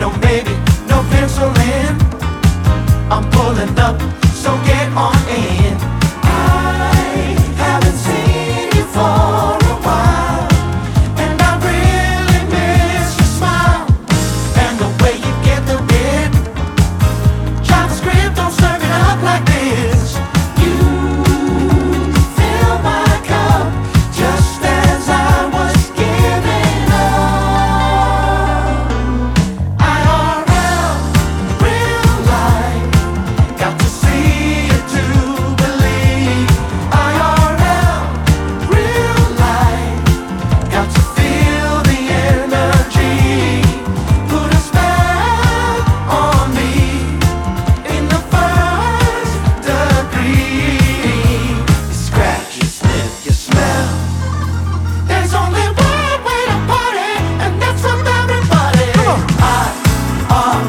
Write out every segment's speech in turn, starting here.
no maybe, no penciling. I'm pulling up, so get on in. I haven't seen you for a while, and I really miss your smile and the way you get the bit. JavaScript, don't serve it up like this. You fill my cup just as I was giving up. IRL, real life, got to see it to believe. IRL, real life, got to feel the energy. Put a spell on me in the first degree. You scratch, you sniff, you smell. There's only one way to party, and that's from everybody. IRL,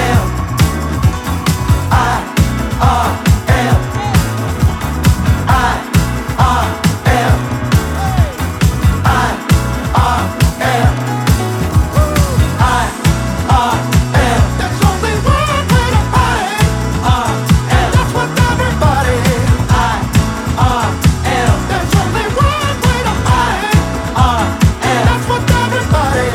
IRL, there's only one way to party, and that's with everybody. There's only one way to party, and that's with everybody.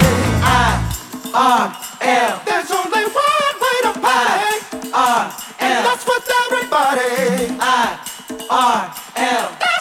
There's only one way to party, and that's with everybody. IRL.